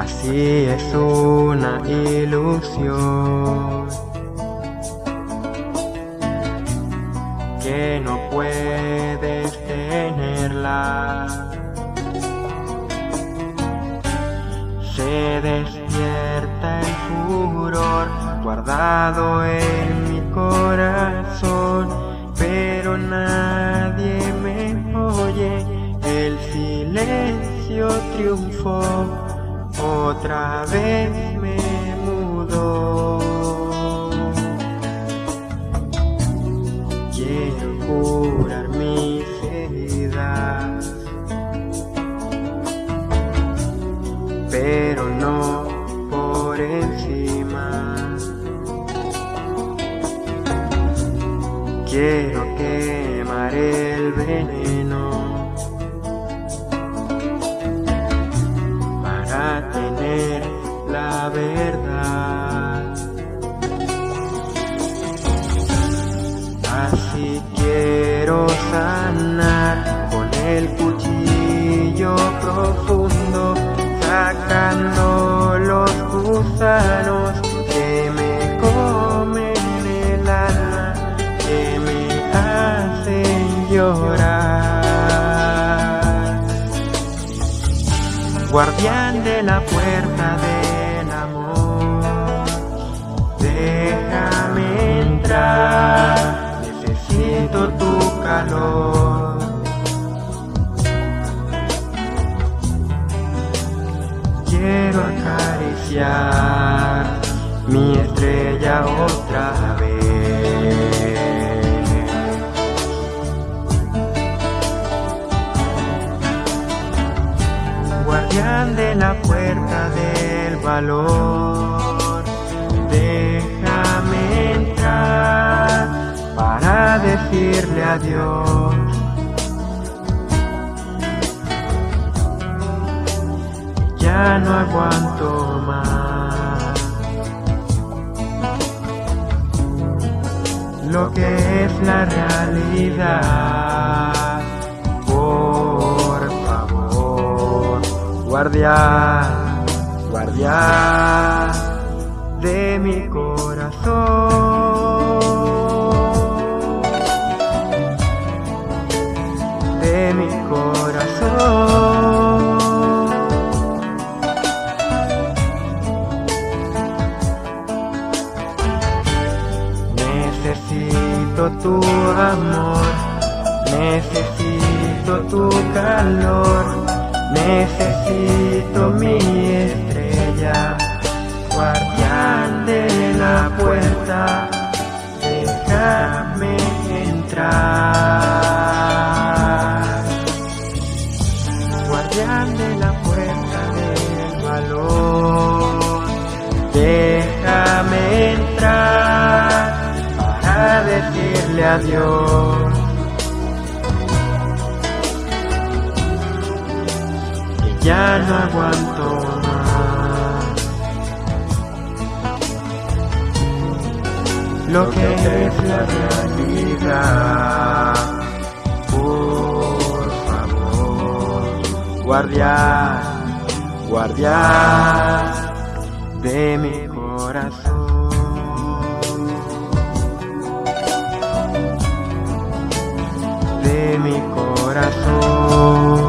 Si es una ilusión que no puedes tenerla, se despierta el furor guardado en mi corazón, pero nadie me oye, el silencio triunfó. Otra vez me mudó. Quiero curar mis heridas, pero no por encima. Quiero quemar el veneno para tener la verdad. Así quiero sanar con el cuchillo profundo, sacando los gusanos que me comen el alma, que me hacen llorar. Guardián de la puerta del amor, déjame entrar, necesito tu calor. Quiero acariciar mi estrella otra vez. Guardián de la puerta del valor, déjame entrar para decirle adiós. Ya no aguanto más lo que es la realidad. Por favor, guardián, guardián de mi corazón, de mi corazón. Necesito tu amor, necesito tu calor, necesito mi estrella, guardián de la puerta, déjame entrar. Guardián de la puerta del valor, déjame entrar para decirle adiós. Que ya no aguanto más lo que es la realidad. Por favor, guardián, guardián de mi corazón, de mi corazón.